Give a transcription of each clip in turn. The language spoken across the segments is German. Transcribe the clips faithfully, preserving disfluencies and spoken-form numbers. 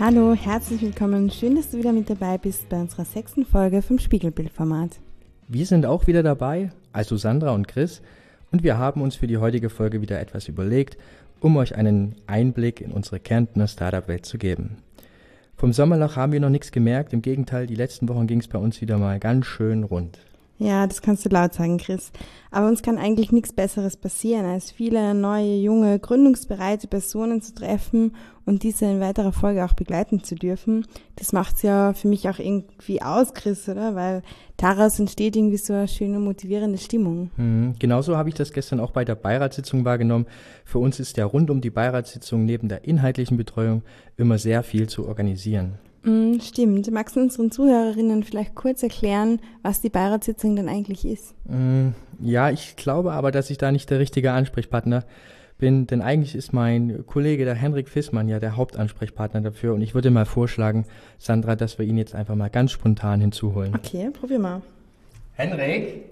Hallo, herzlich willkommen. Schön, dass du wieder mit dabei bist bei unserer sechsten Folge vom Spiegelbildformat. Wir sind auch wieder dabei, also Sandra und Chris, und wir haben uns für die heutige Folge wieder etwas überlegt, um euch einen Einblick in unsere Kärntner Startup-Welt zu geben. Vom Sommerloch haben wir noch nichts gemerkt, im Gegenteil, die letzten Wochen ging es bei uns wieder mal ganz schön rund. Ja, das kannst du laut sagen, Chris. Aber uns kann eigentlich nichts Besseres passieren, als viele neue, junge, gründungsbereite Personen zu treffen und diese in weiterer Folge auch begleiten zu dürfen. Das macht's ja für mich auch irgendwie aus, Chris, oder? Weil daraus entsteht irgendwie so eine schöne, motivierende Stimmung. Mhm, genauso habe ich das gestern auch bei der Beiratssitzung wahrgenommen. Für uns ist ja rund um die Beiratssitzung neben der inhaltlichen Betreuung immer sehr viel zu organisieren. Mm, stimmt. Magst du unseren Zuhörerinnen vielleicht kurz erklären, was die Beiratssitzung denn eigentlich ist? Mm, ja, ich glaube aber, dass ich da nicht der richtige Ansprechpartner bin, denn eigentlich ist mein Kollege, der Henrik Fissmann, ja der Hauptansprechpartner dafür und ich würde mal vorschlagen, Sandra, dass wir ihn jetzt einfach mal ganz spontan hinzuholen. Okay, probier mal. Henrik?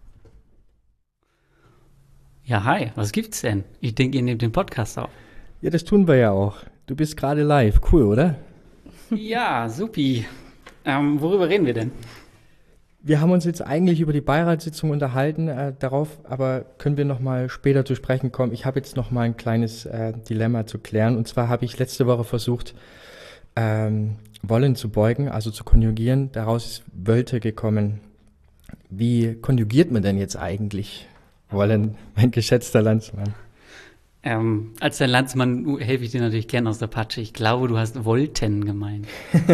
Ja, hi, was gibt's denn? Ich denke, ihr nehmt den Podcast auf. Ja, das tun wir ja auch. Du bist gerade live. Cool, oder? Ja, supi. Ähm, worüber reden wir denn? Wir haben uns jetzt eigentlich über die Beiratssitzung unterhalten, äh, darauf aber können wir noch mal später zu sprechen kommen. Ich habe jetzt noch mal ein kleines äh, Dilemma zu klären und zwar habe ich letzte Woche versucht, ähm, wollen zu beugen, also zu konjugieren. Daraus ist wollte gekommen. Wie konjugiert man denn jetzt eigentlich wollen, mein geschätzter Landsmann? Ähm, als dein Landsmann helfe ich dir natürlich gern aus der Patsche. Ich glaube, du hast wollten gemeint.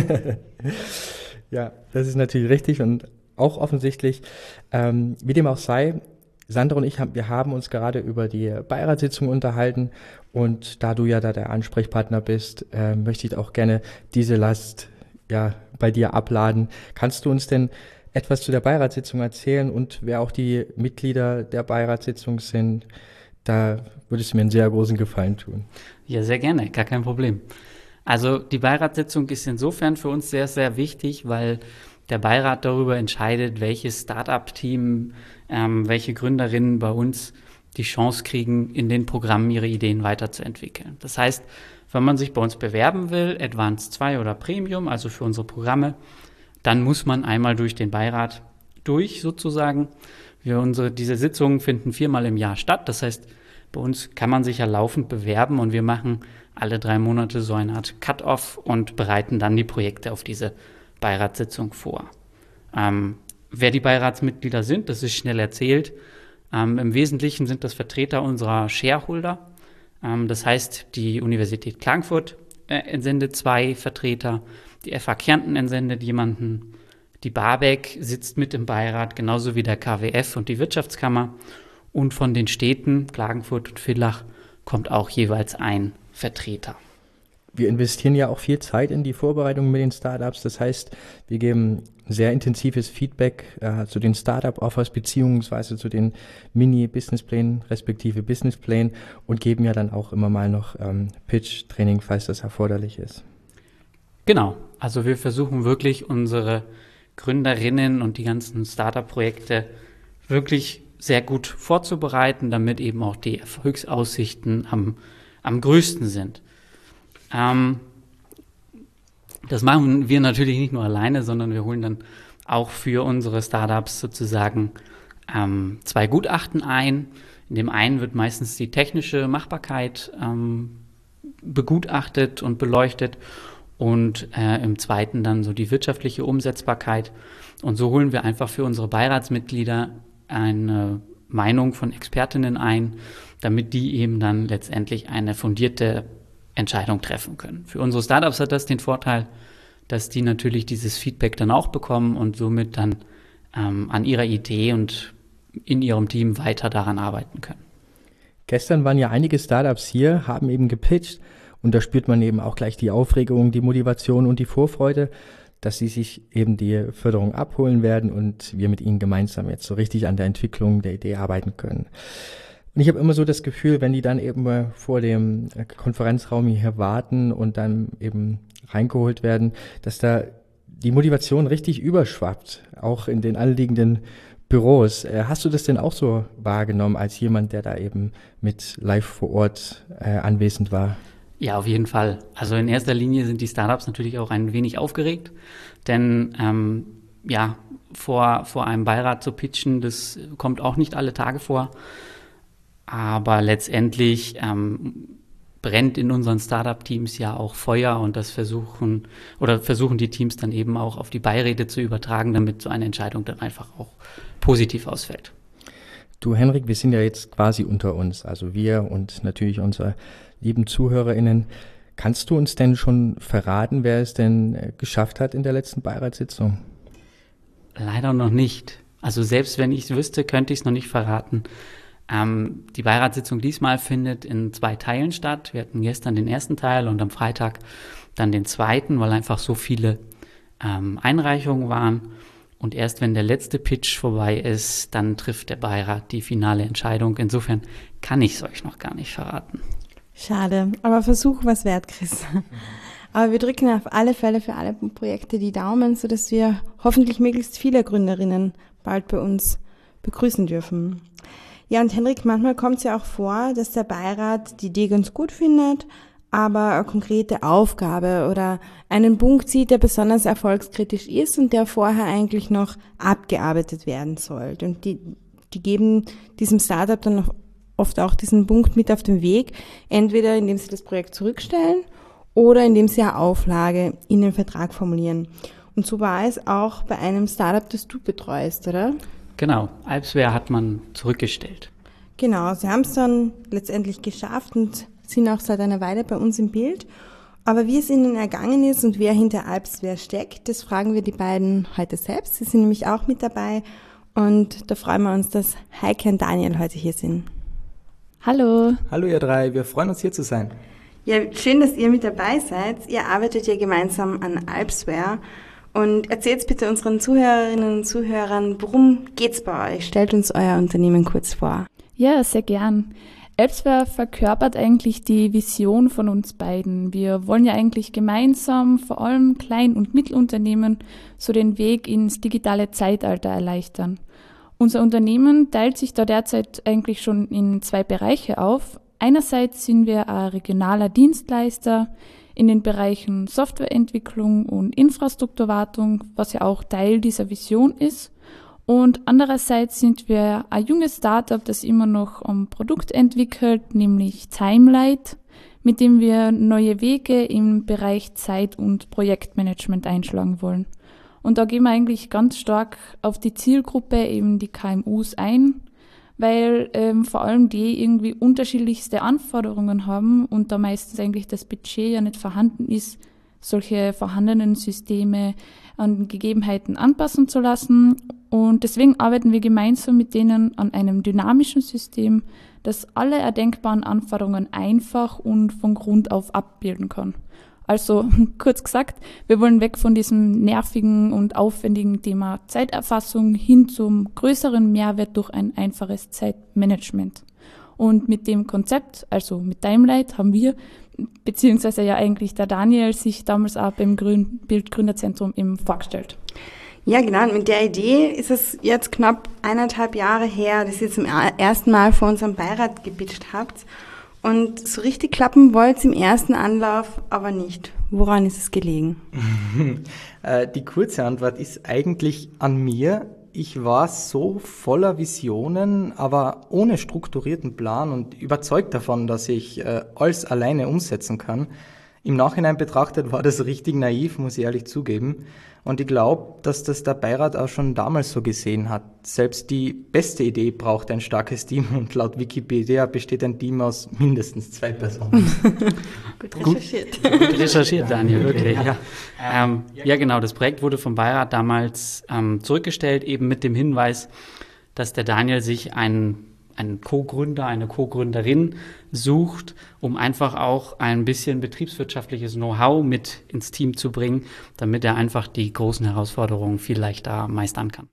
Ja, das ist natürlich richtig und auch offensichtlich. Ähm, wie dem auch sei, Sandra und ich, haben, wir haben uns gerade über die Beiratssitzung unterhalten und da du ja da der Ansprechpartner bist, äh, möchte ich auch gerne diese Last ja bei dir abladen. Kannst du uns denn etwas zu der Beiratssitzung erzählen und wer auch die Mitglieder der Beiratssitzung sind? Da würde es mir einen sehr großen Gefallen tun. Ja, sehr gerne, gar kein Problem. Also die Beiratssitzung ist insofern für uns sehr, sehr wichtig, weil der Beirat darüber entscheidet, welches Start-up-Team, ähm, welche Gründerinnen bei uns die Chance kriegen, in den Programmen ihre Ideen weiterzuentwickeln. Das heißt, wenn man sich bei uns bewerben will, Advanced zwei oder Premium, also für unsere Programme, dann muss man einmal durch den Beirat durch sozusagen. Wir unsere, diese Sitzungen finden viermal im Jahr statt. Das heißt, bei uns kann man sich ja laufend bewerben und wir machen alle drei Monate so eine Art Cut-off und bereiten dann die Projekte auf diese Beiratssitzung vor. Ähm, wer die Beiratsmitglieder sind, das ist schnell erzählt. Ähm, Im Wesentlichen sind das Vertreter unserer Shareholder. Ähm, das heißt, die Universität Klagenfurt äh, entsendet zwei Vertreter, die F H Kärnten entsendet jemanden, die BABEC sitzt mit im Beirat, genauso wie der K W F und die Wirtschaftskammer. Und von den Städten Klagenfurt und Villach kommt auch jeweils ein Vertreter. Wir investieren ja auch viel Zeit in die Vorbereitung mit den Startups. Das heißt, wir geben sehr intensives Feedback äh, zu den Startup-Offers beziehungsweise zu den Mini-Businessplänen respektive Businessplänen und geben ja dann auch immer mal noch ähm, Pitch-Training, falls das erforderlich ist. Genau, also wir versuchen wirklich unsere Gründerinnen und die ganzen Startup-Projekte wirklich sehr gut vorzubereiten, damit eben auch die Erfolgsaussichten am, am größten sind. Ähm, das machen wir natürlich nicht nur alleine, sondern wir holen dann auch für unsere Startups sozusagen ähm, zwei Gutachten ein. In dem einen wird meistens die technische Machbarkeit ähm, begutachtet und beleuchtet und äh, im zweiten dann so die wirtschaftliche Umsetzbarkeit. Und so holen wir einfach für unsere Beiratsmitglieder eine Meinung von Expertinnen ein, damit die eben dann letztendlich eine fundierte Entscheidung treffen können. Für unsere Startups hat das den Vorteil, dass die natürlich dieses Feedback dann auch bekommen und somit dann ähm, an ihrer Idee und in ihrem Team weiter daran arbeiten können. Gestern waren ja einige Startups hier, haben eben gepitcht und da spürt man eben auch gleich die Aufregung, die Motivation und die Vorfreude, dass sie sich eben die Förderung abholen werden und wir mit ihnen gemeinsam jetzt so richtig an der Entwicklung der Idee arbeiten können. Und ich habe immer so das Gefühl, wenn die dann eben vor dem Konferenzraum hier warten und dann eben reingeholt werden, dass da die Motivation richtig überschwappt, auch in den anliegenden Büros. Hast du das denn auch so wahrgenommen als jemand, der da eben mit live vor Ort äh, anwesend war? Ja, auf jeden Fall. Also in erster Linie sind die Startups natürlich auch ein wenig aufgeregt, denn ähm, ja, vor, vor einem Beirat zu pitchen, das kommt auch nicht alle Tage vor. Aber letztendlich ähm, brennt in unseren Startup-Teams ja auch Feuer und das versuchen oder versuchen die Teams dann eben auch auf die Beiräte zu übertragen, damit so eine Entscheidung dann einfach auch positiv ausfällt. Du, Henrik, wir sind ja jetzt quasi unter uns, also wir und natürlich unsere lieben ZuhörerInnen. Kannst du uns denn schon verraten, wer es denn geschafft hat in der letzten Beiratssitzung? Leider noch nicht. Also selbst wenn ich es wüsste, könnte ich es noch nicht verraten. Ähm, die Beiratssitzung diesmal findet in zwei Teilen statt. Wir hatten gestern den ersten Teil und am Freitag dann den zweiten, weil einfach so viele ähm, Einreichungen waren. Und erst wenn der letzte Pitch vorbei ist, dann trifft der Beirat die finale Entscheidung. Insofern kann ich es euch noch gar nicht verraten. Schade, aber Versuch was wert, Chris. Aber wir drücken auf alle Fälle für alle Projekte die Daumen, sodass wir hoffentlich möglichst viele Gründerinnen bald bei uns begrüßen dürfen. Ja, und Henrik, manchmal kommt es ja auch vor, dass der Beirat die Idee ganz gut findet, aber eine konkrete Aufgabe oder einen Punkt sieht, der besonders erfolgskritisch ist und der vorher eigentlich noch abgearbeitet werden sollte. Und die, die geben diesem Startup dann noch oft auch diesen Punkt mit auf den Weg, entweder indem sie das Projekt zurückstellen oder indem sie eine Auflage in den Vertrag formulieren. Und so war es auch bei einem Startup, das du betreust, oder? Genau, Alpsware hat man zurückgestellt. Genau, sie haben es dann letztendlich geschafft und sind auch seit einer Weile bei uns im Bild. Aber wie es ihnen ergangen ist und wer hinter Alpsware steckt, das fragen wir die beiden heute selbst. Sie sind nämlich auch mit dabei und da freuen wir uns, dass Heike und Daniel heute hier sind. Hallo. Hallo ihr drei, wir freuen uns hier zu sein. Ja, schön, dass ihr mit dabei seid. Ihr arbeitet ja gemeinsam an Alpsware. Und erzählt bitte unseren Zuhörerinnen und Zuhörern, worum geht's bei euch? Stellt uns euer Unternehmen kurz vor. Ja, sehr gern. Alpsware verkörpert eigentlich die Vision von uns beiden. Wir wollen ja eigentlich gemeinsam vor allem Klein- und Mittelunternehmen so den Weg ins digitale Zeitalter erleichtern. Unser Unternehmen teilt sich da derzeit eigentlich schon in zwei Bereiche auf. Einerseits sind wir ein regionaler Dienstleister in den Bereichen Softwareentwicklung und Infrastrukturwartung, was ja auch Teil dieser Vision ist. Und andererseits sind wir ein junges Startup, das immer noch ein Produkt entwickelt, nämlich Timelight, mit dem wir neue Wege im Bereich Zeit- und Projektmanagement einschlagen wollen. Und da gehen wir eigentlich ganz stark auf die Zielgruppe, eben die K M Us ein, weil ähm, vor allem die irgendwie unterschiedlichste Anforderungen haben und da meistens eigentlich das Budget ja nicht vorhanden ist, solche vorhandenen Systeme an Gegebenheiten anpassen zu lassen. Und deswegen arbeiten wir gemeinsam mit denen an einem dynamischen System, das alle erdenkbaren Anforderungen einfach und von Grund auf abbilden kann. Also kurz gesagt, wir wollen weg von diesem nervigen und aufwendigen Thema Zeiterfassung hin zum größeren Mehrwert durch ein einfaches Zeitmanagement. Und mit dem Konzept, also mit Timelight, haben wir, beziehungsweise ja eigentlich der Daniel, sich damals auch beim Grün Bildgründerzentrum eben vorgestellt. Ja, genau. Und mit der Idee ist es jetzt knapp eineinhalb Jahre her, dass ihr zum ersten Mal vor unserem Beirat gepitcht habt. Und so richtig klappen wollt es im ersten Anlauf aber nicht. Woran ist es gelegen? Die kurze Antwort ist eigentlich an mir. Ich war so voller Visionen, aber ohne strukturierten Plan und überzeugt davon, dass ich alles alleine umsetzen kann. Im Nachhinein betrachtet war das richtig naiv, muss ich ehrlich zugeben. Und ich glaube, dass das der Beirat auch schon damals so gesehen hat. Selbst die beste Idee braucht ein starkes Team und laut Wikipedia besteht ein Team aus mindestens zwei Personen. Gut recherchiert. Gut recherchiert, Daniel, wirklich. Ja. Ähm, ja, genau. Das Projekt wurde vom Beirat damals ähm, zurückgestellt, eben mit dem Hinweis, dass der Daniel sich einen einen Co-Gründer, eine Co-Gründerin sucht, um einfach auch ein bisschen betriebswirtschaftliches Know-how mit ins Team zu bringen, damit er einfach die großen Herausforderungen viel leichter meistern kann.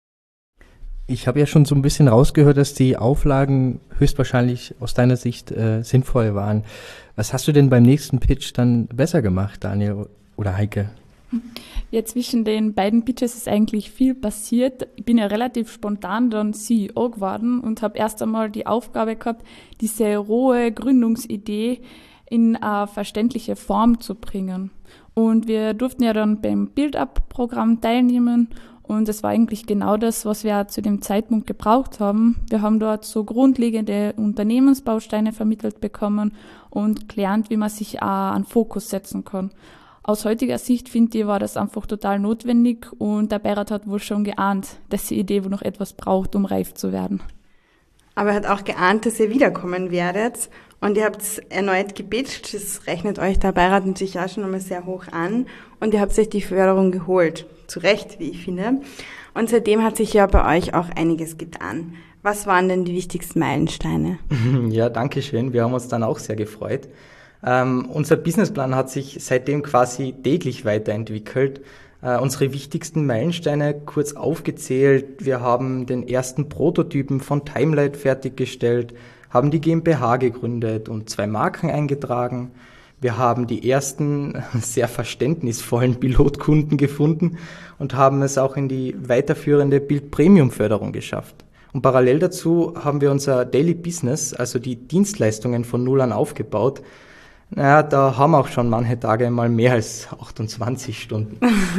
Ich habe ja schon so ein bisschen rausgehört, dass die Auflagen höchstwahrscheinlich aus deiner Sicht äh, sinnvoll waren. Was hast du denn beim nächsten Pitch dann besser gemacht, Daniel oder Heike? Ja, zwischen den beiden Pitches ist eigentlich viel passiert. Ich bin ja relativ spontan dann C E O geworden und habe erst einmal die Aufgabe gehabt, diese rohe Gründungsidee in eine verständliche Form zu bringen. Und wir durften ja dann beim Build-Up-Programm teilnehmen und es war eigentlich genau das, was wir zu dem Zeitpunkt gebraucht haben. Wir haben dort so grundlegende Unternehmensbausteine vermittelt bekommen und gelernt, wie man sich auch an Fokus setzen kann. Aus heutiger Sicht, finde ich, war das einfach total notwendig und der Beirat hat wohl schon geahnt, dass die Idee wohl noch etwas braucht, um reif zu werden. Aber er hat auch geahnt, dass ihr wiederkommen werdet und ihr habt es erneut gebitcht. Das rechnet euch der Beirat natürlich auch schon einmal sehr hoch an und ihr habt euch die Förderung geholt. Zu Recht, wie ich finde. Und seitdem hat sich ja bei euch auch einiges getan. Was waren denn die wichtigsten Meilensteine? Ja, danke schön. Wir haben uns dann auch sehr gefreut. Ähm, unser Businessplan hat sich seitdem quasi täglich weiterentwickelt. Äh, unsere wichtigsten Meilensteine kurz aufgezählt. Wir haben den ersten Prototypen von Timelight fertiggestellt, haben die GmbH gegründet und zwei Marken eingetragen. Wir haben die ersten sehr verständnisvollen Pilotkunden gefunden und haben es auch in die weiterführende Bild-Premium-Förderung geschafft. Und parallel dazu haben wir unser Daily Business, also die Dienstleistungen von Null an aufgebaut. Naja, da haben auch schon manche Tage mal mehr als achtundzwanzig Stunden.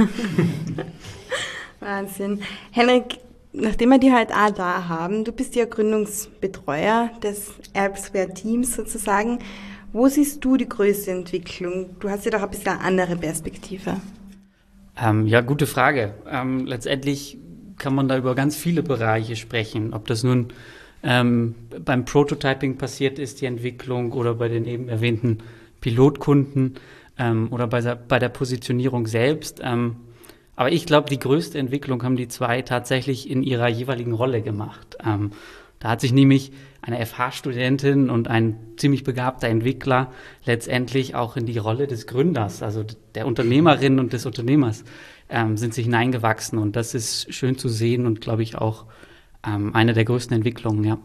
Wahnsinn. Henrik, nachdem wir die halt auch da haben, du bist ja Gründungsbetreuer des Elsewhere-Teams sozusagen. Wo siehst du die größte Entwicklung? Du hast ja doch ein bisschen eine andere Perspektive. Ähm, ja, gute Frage. Ähm, letztendlich kann man da über ganz viele Bereiche sprechen. Ob das nun ähm, beim Prototyping passiert ist, die Entwicklung, oder bei den eben erwähnten Pilotkunden ähm, oder bei der, bei der Positionierung selbst. Ähm, aber ich glaube, die größte Entwicklung haben die zwei tatsächlich in ihrer jeweiligen Rolle gemacht. Ähm, da hat sich nämlich eine F H-Studentin und ein ziemlich begabter Entwickler letztendlich auch in die Rolle des Gründers, also der Unternehmerin und des Unternehmers, ähm, sind sich hineingewachsen. Und das ist schön zu sehen und, glaube ich, auch ähm, eine der größten Entwicklungen, ja.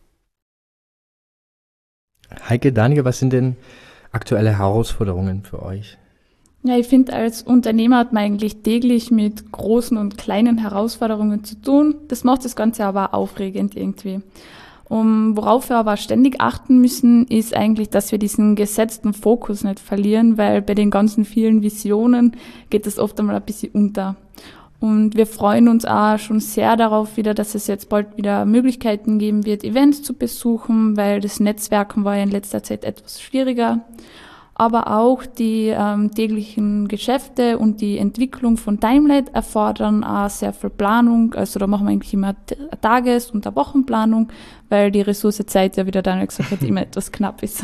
Heike, Daniel, was sind denn aktuelle Herausforderungen für euch? Ja, ich finde, als Unternehmer hat man eigentlich täglich mit großen und kleinen Herausforderungen zu tun. Das macht das Ganze aber aufregend irgendwie. Um, worauf wir aber ständig achten müssen, ist eigentlich, dass wir diesen gesetzten Fokus nicht verlieren, weil bei den ganzen vielen Visionen geht das oft einmal ein bisschen unter. Und wir freuen uns auch schon sehr darauf wieder, dass es jetzt bald wieder Möglichkeiten geben wird, Events zu besuchen, weil das Netzwerken war ja in letzter Zeit etwas schwieriger. Aber auch die ähm, täglichen Geschäfte und die Entwicklung von Timelight erfordern auch sehr viel Planung. Also da machen wir eigentlich immer eine Tages- und eine Wochenplanung, weil die Ressource Zeit, ja, wie der Daniel gesagt hat, immer etwas knapp ist.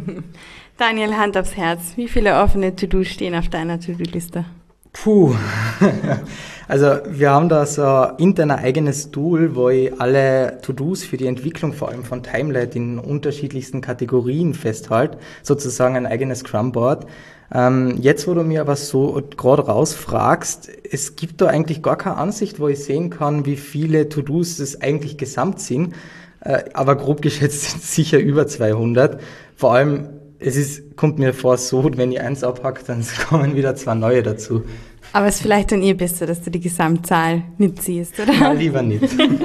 Daniel, Hand aufs Herz. Wie viele offene To-Dos stehen auf deiner To-Do-Liste? Puh, also wir haben da so intern ein eigenes Tool, wo ich alle To-Dos für die Entwicklung vor allem von Timelight in unterschiedlichsten Kategorien festhalte, sozusagen ein eigenes Scrum-Board. Ähm, jetzt, wo du mir aber so gerade rausfragst, es gibt da eigentlich gar keine Ansicht, wo ich sehen kann, wie viele To-Dos es eigentlich gesamt sind, äh, aber grob geschätzt sind es sicher über zweihundert. Vor allem es ist, kommt mir vor, so, wenn ich eins abhacke, dann kommen wieder zwei neue dazu. Aber es ist vielleicht dann eh besser, dass du die Gesamtzahl nicht siehst, oder? Nein, lieber nicht.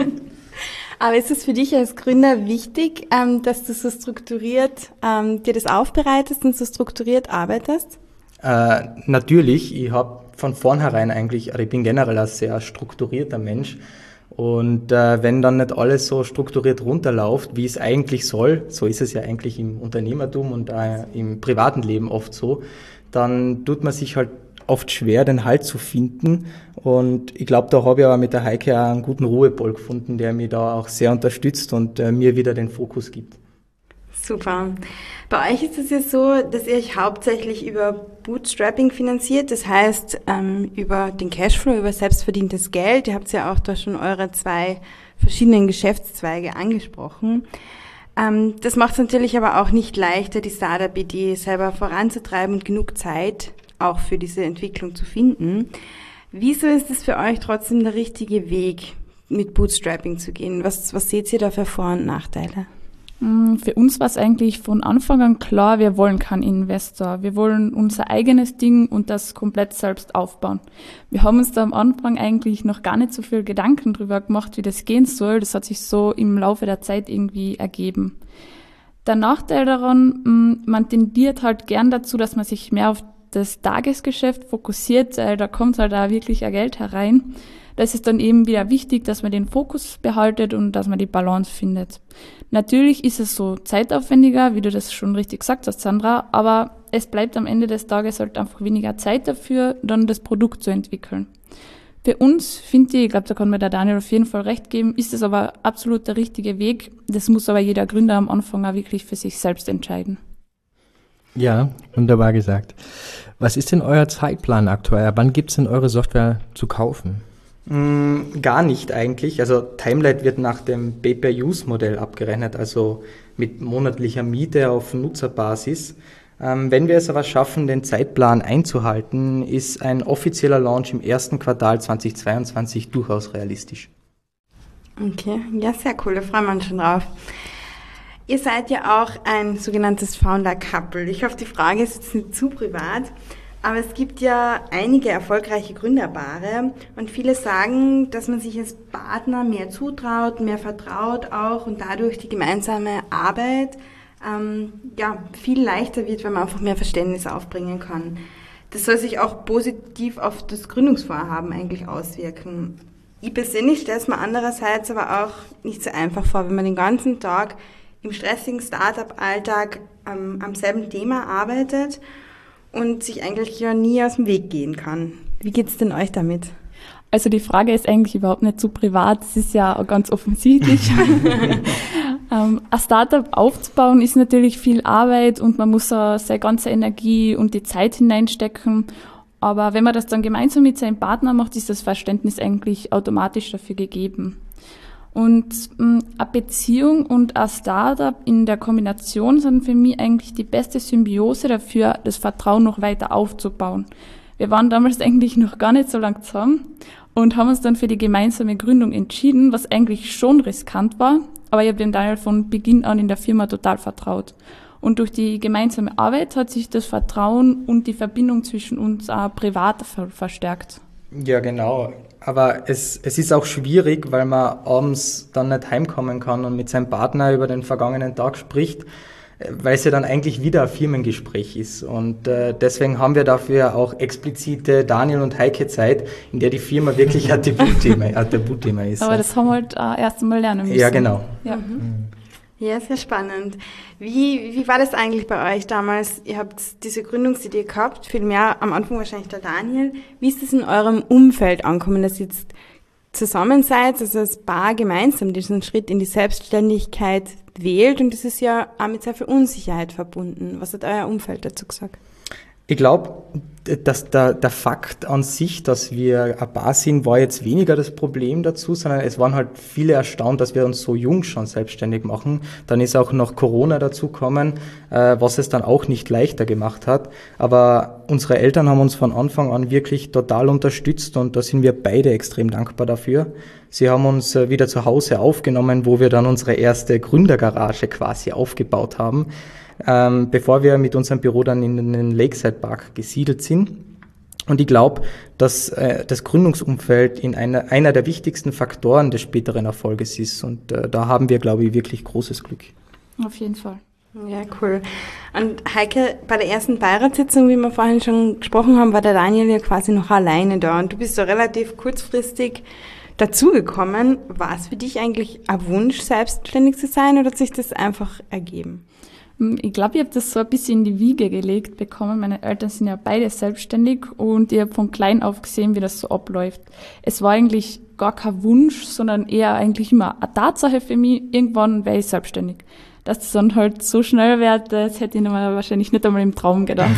Aber ist es für dich als Gründer wichtig, ähm, dass du so strukturiert ähm, dir das aufbereitest und so strukturiert arbeitest? Äh, natürlich, ich habe von vornherein eigentlich, ich bin generell ein sehr strukturierter Mensch. Und äh, wenn dann nicht alles so strukturiert runterläuft, wie es eigentlich soll, so ist es ja eigentlich im Unternehmertum und äh, im privaten Leben oft so, dann tut man sich halt oft schwer, den Halt zu finden. Und ich glaube, da habe ich aber mit der Heike auch einen guten Ruhepol gefunden, der mich da auch sehr unterstützt und äh, mir wieder den Fokus gibt. Super. Bei euch ist es ja so, dass ihr euch hauptsächlich über Bootstrapping finanziert, das heißt ähm, über den Cashflow, über selbstverdientes Geld. Ihr habt ja auch da schon eure zwei verschiedenen Geschäftszweige angesprochen. Ähm, das macht es natürlich aber auch nicht leichter, die Startup-Idee selber voranzutreiben und genug Zeit auch für diese Entwicklung zu finden. Wieso ist es für euch trotzdem der richtige Weg, mit Bootstrapping zu gehen? Was, was seht ihr da für Vor- und Nachteile? Für uns war es eigentlich von Anfang an klar, wir wollen keinen Investor. Wir wollen unser eigenes Ding und das komplett selbst aufbauen. Wir haben uns da am Anfang eigentlich noch gar nicht so viel Gedanken drüber gemacht, wie das gehen soll. Das hat sich so im Laufe der Zeit irgendwie ergeben. Der Nachteil daran, man tendiert halt gern dazu, dass man sich mehr auf das Tagesgeschäft fokussiert, weil da kommt halt auch wirklich ein Geld herein. Da ist es dann eben wieder wichtig, dass man den Fokus behaltet und dass man die Balance findet. Natürlich ist es so zeitaufwendiger, wie du das schon richtig gesagt hast, Sandra, aber es bleibt am Ende des Tages halt einfach weniger Zeit dafür, dann das Produkt zu entwickeln. Für uns, finde ich, ich glaube, da kann mir der Daniel auf jeden Fall recht geben, ist es aber absolut der richtige Weg. Das muss aber jeder Gründer am Anfang auch wirklich für sich selbst entscheiden. Ja, wunderbar gesagt. Was ist denn euer Zeitplan aktuell? Wann gibt es denn eure Software zu kaufen? Mm, gar nicht eigentlich. Also Timelight wird nach dem Pay-per-Use-Modell abgerechnet, also mit monatlicher Miete auf Nutzerbasis. Ähm, wenn wir es aber schaffen, den Zeitplan einzuhalten, ist ein offizieller Launch im ersten Quartal zweitausendzweiundzwanzig durchaus realistisch. Okay, ja, sehr cool, da freuen wir uns schon drauf. Ihr seid ja auch ein sogenanntes Founder-Couple. Ich hoffe, die Frage ist jetzt nicht zu privat, aber es gibt ja einige erfolgreiche Gründerpaare und viele sagen, dass man sich als Partner mehr zutraut, mehr vertraut auch und dadurch die gemeinsame Arbeit ähm, ja, viel leichter wird, weil man einfach mehr Verständnis aufbringen kann. Das soll sich auch positiv auf das Gründungsvorhaben eigentlich auswirken. Ich persönlich stelle es mir andererseits aber auch nicht so einfach vor, wenn man den ganzen Tag im stressigen Startup-Alltag ähm, am selben Thema arbeitet und sich eigentlich ja nie aus dem Weg gehen kann. Wie geht's denn euch damit? Also die Frage ist eigentlich überhaupt nicht so privat, es ist ja ganz offensichtlich. ähm, ein Startup aufzubauen ist natürlich viel Arbeit und man muss auch seine ganze Energie und die Zeit hineinstecken. Aber wenn man das dann gemeinsam mit seinem Partner macht, ist das Verständnis eigentlich automatisch dafür gegeben. Und ähm, eine Beziehung und ein Startup in der Kombination sind für mich eigentlich die beste Symbiose dafür, das Vertrauen noch weiter aufzubauen. Wir waren damals eigentlich noch gar nicht so lang zusammen und haben uns dann für die gemeinsame Gründung entschieden, was eigentlich schon riskant war, aber ich habe dem Daniel von Beginn an in der Firma total vertraut. Und durch die gemeinsame Arbeit hat sich das Vertrauen und die Verbindung zwischen uns auch privat verstärkt. Ja, genau. Aber es, es ist auch schwierig, weil man abends dann nicht heimkommen kann und mit seinem Partner über den vergangenen Tag spricht, weil es ja dann eigentlich wieder ein Firmengespräch ist. Und äh, deswegen haben wir dafür auch explizite Daniel- und Heike-Zeit, in der die Firma wirklich ein Tabuthema, ein Tabuthema ist. Aber das haben wir halt äh, erst einmal lernen müssen. Ja, genau. Ja. Mhm. Ja, sehr spannend. Wie, wie war das eigentlich bei euch damals? Ihr habt diese Gründungsidee gehabt, viel mehr am Anfang wahrscheinlich der Daniel. Wie ist es in eurem Umfeld angekommen, dass ihr jetzt zusammen seid, also als Paar gemeinsam diesen Schritt in die Selbstständigkeit wählt? Und das ist ja auch mit sehr viel Unsicherheit verbunden. Was hat euer Umfeld dazu gesagt? Ich glaube, dass der, der Fakt an sich, dass wir ein Paar sind, war jetzt weniger das Problem dazu, sondern es waren halt viele erstaunt, dass wir uns so jung schon selbstständig machen. Dann ist auch noch Corona dazugekommen, äh, was es dann auch nicht leichter gemacht hat. Aber unsere Eltern haben uns von Anfang an wirklich total unterstützt und da sind wir beide extrem dankbar dafür. Sie haben uns äh, wieder zu Hause aufgenommen, wo wir dann unsere erste Gründergarage quasi aufgebaut haben. Ähm, bevor wir mit unserem Büro dann in den Lakeside Park gesiedelt sind. Und ich glaube, dass äh, das Gründungsumfeld in einer, einer der wichtigsten Faktoren des späteren Erfolges ist. Und äh, da haben wir, glaube ich, wirklich großes Glück. Auf jeden Fall. Ja, cool. Und Heike, bei der ersten Beiratssitzung, wie wir vorhin schon gesprochen haben, war der Daniel ja quasi noch alleine da. Und du bist so relativ kurzfristig dazugekommen. War es für dich eigentlich ein Wunsch, selbstständig zu sein, oder hat sich das einfach ergeben? Ich glaube, ich habe das so ein bisschen in die Wiege gelegt bekommen. Meine Eltern sind ja beide selbstständig und ich habe von klein auf gesehen, wie das so abläuft. Es war eigentlich gar kein Wunsch, sondern eher eigentlich immer eine Tatsache für mich. Irgendwann wäre ich selbstständig. Dass das dann halt so schnell wird, das hätte ich mir wahrscheinlich nicht einmal im Traum gedacht.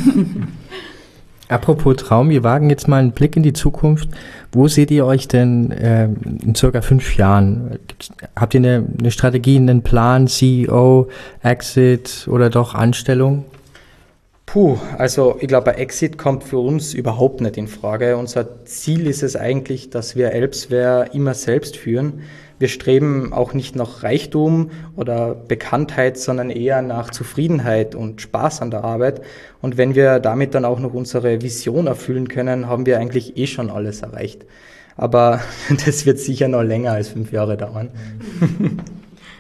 Apropos Traum, wir wagen jetzt mal einen Blick in die Zukunft. Wo seht ihr euch denn äh, in circa fünf Jahren? Gibt's, habt ihr eine, eine Strategie, einen Plan, C E O, Exit oder doch Anstellung? Puh, also ich glaube, ein Exit kommt für uns überhaupt nicht in Frage. Unser Ziel ist es eigentlich, dass wir Elbsware immer selbst führen. Wir streben auch nicht nach Reichtum oder Bekanntheit, sondern eher nach Zufriedenheit und Spaß an der Arbeit. Und wenn wir damit dann auch noch unsere Vision erfüllen können, haben wir eigentlich eh schon alles erreicht. Aber das wird sicher noch länger als fünf Jahre dauern.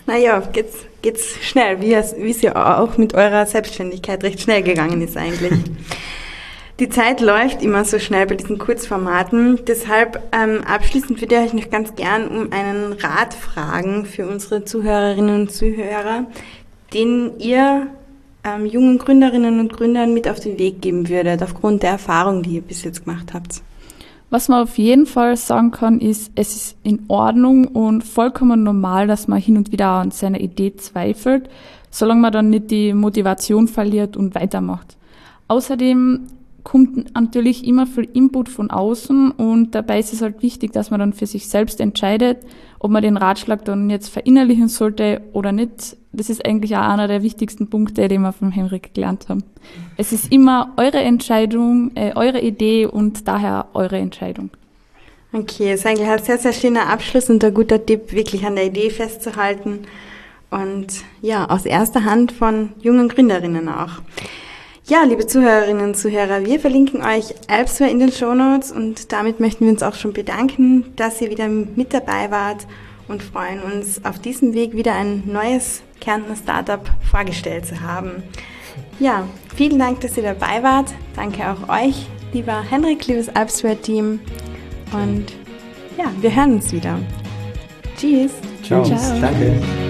Naja, geht's, geht's schnell, wie es, wie es ja auch mit eurer Selbstständigkeit recht schnell gegangen ist eigentlich. Die Zeit läuft immer so schnell bei diesen Kurzformaten. Deshalb ähm, abschließend würde ich euch noch ganz gern um einen Rat fragen für unsere Zuhörerinnen und Zuhörer, den ihr ähm, jungen Gründerinnen und Gründern mit auf den Weg geben würdet, aufgrund der Erfahrung, die ihr bis jetzt gemacht habt. Was man auf jeden Fall sagen kann, ist, es ist in Ordnung und vollkommen normal, dass man hin und wieder an seiner Idee zweifelt, solange man dann nicht die Motivation verliert und weitermacht. Außerdem kommt natürlich immer viel Input von außen und dabei ist es halt wichtig, dass man dann für sich selbst entscheidet, ob man den Ratschlag dann jetzt verinnerlichen sollte oder nicht. Das ist eigentlich auch einer der wichtigsten Punkte, den wir von Henrik gelernt haben. Es ist immer eure Entscheidung, äh, eure Idee und daher eure Entscheidung. Okay, das ist eigentlich ein sehr, sehr schöner Abschluss und ein guter Tipp, wirklich an der Idee festzuhalten und ja, aus erster Hand von jungen Gründerinnen auch. Ja, liebe Zuhörerinnen und Zuhörer, wir verlinken euch Alpsware in den Shownotes und damit möchten wir uns auch schon bedanken, dass ihr wieder mit dabei wart und freuen uns auf diesem Weg wieder ein neues Kärntner Startup vorgestellt zu haben. Ja, vielen Dank, dass ihr dabei wart. Danke auch euch, lieber Henrik, liebes Alpsware-Team. Und ja, wir hören uns wieder. Tschüss. Ciao. Ciao. Danke.